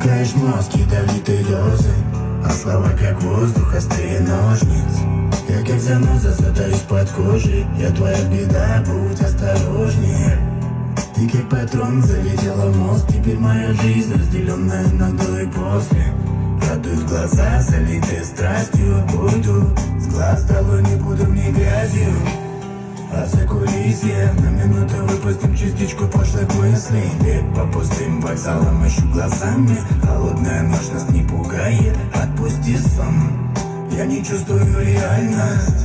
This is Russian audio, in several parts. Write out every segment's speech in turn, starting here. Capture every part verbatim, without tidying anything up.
Проникаешь в мозг ядовитой дозы, а слова как воздух, острее ножниц. Я как заноза затаюсь под кожей, я твоя беда, будь осторожнее. Ты как патрон залетела в мозг, теперь моя жизнь разделенная на до и после. Радуют глаза, залитые страстью, буду с глаз долой, не буду мне грязью. А за кулисье на минуту выпустим частичку пошлых мыслей. Бег по пустым вокзалам ищу глазами, холодная ночь нас не пугает, отпусти сон, я не чувствую реальность.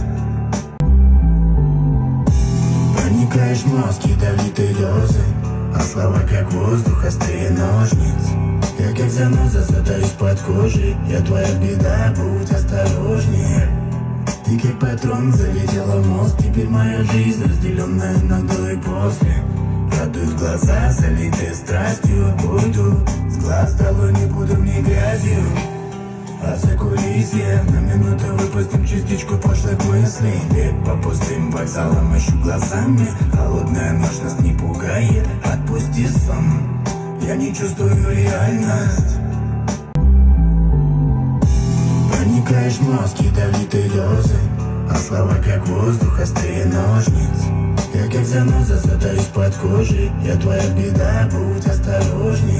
Проникаешь в мозг ядовитой дозы, а слова как воздух, острее ножниц. Я как заноза затаюсь под кожей, я твоя беда, будь осторожнее. Ты как патрон залетела в мозг, теперь моя жизнь разделенная на до и после. Радуют глаза, залитые страстью, буду с глаз долой, не буду мне грязью. А за кулисье на минуту выпустим частичку пошлых мыслей. Бег по пустым вокзалам ищу глазами, холодная ночь нас не пугает, отпусти сон, я не чувствую реальность. Проникаешь в мозг ядовитой дозы, а слова как воздух, острее ножниц. Я как заноза затаюсь под кожей, я твоя беда, будь осторожнее.